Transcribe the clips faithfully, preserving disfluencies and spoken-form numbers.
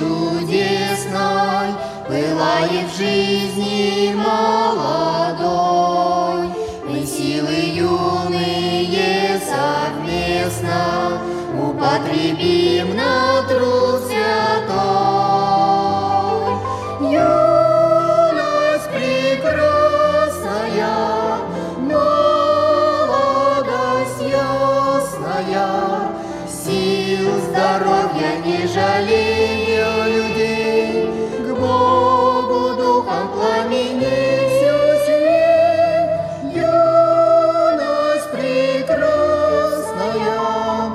чудесной пылает в жизни молодой. Мы силы юные совместно употребим на труд святой. Юность прекрасная, молодость ясная, сил, здоровья не жалея людей, к Богу духом пламеней все сильней. Юность прекрасная,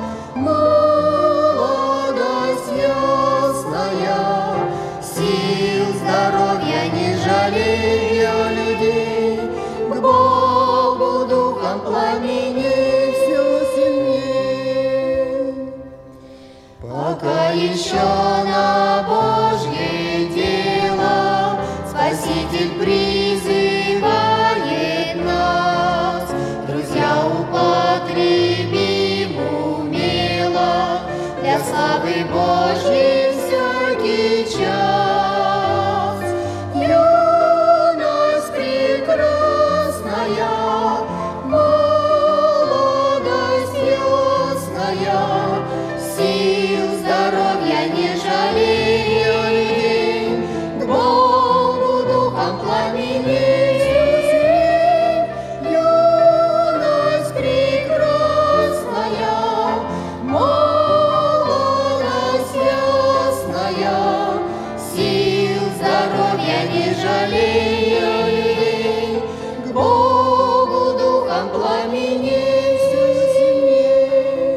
молодость ясная, сил, здоровья не жалея людей, к Богу духом пламеней все сильней. Пока еще на Божье дело Спаситель призывает нас, друзья, употребим умело для славы Божьей всякий час. Юность прекрасная, молодость ясная, сил, здоровья не жалея людей, к Богу духом пламеней все сильней. Юность прекрасная, молодость ясная, сил, здоровья не жалея людей, к Богу духом пламеней все сильней.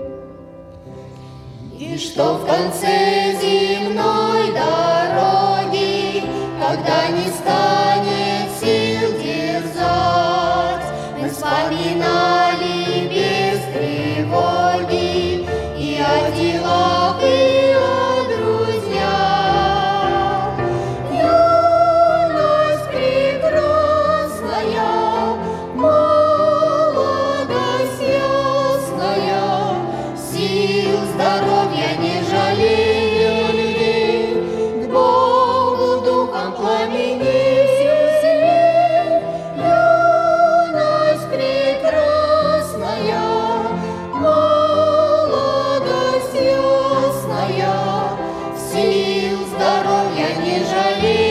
И что в конце земной дороги, когда не станет сил дерзать, мы вспоминали без тревоги и о делах, и о друзьях. Юность прекрасная, молодость ясная, сил, здоровья не жалея людей, к Богу духом пламеней все сильней. Юность прекрасная, молодость ясная, сил, здоровья не жалея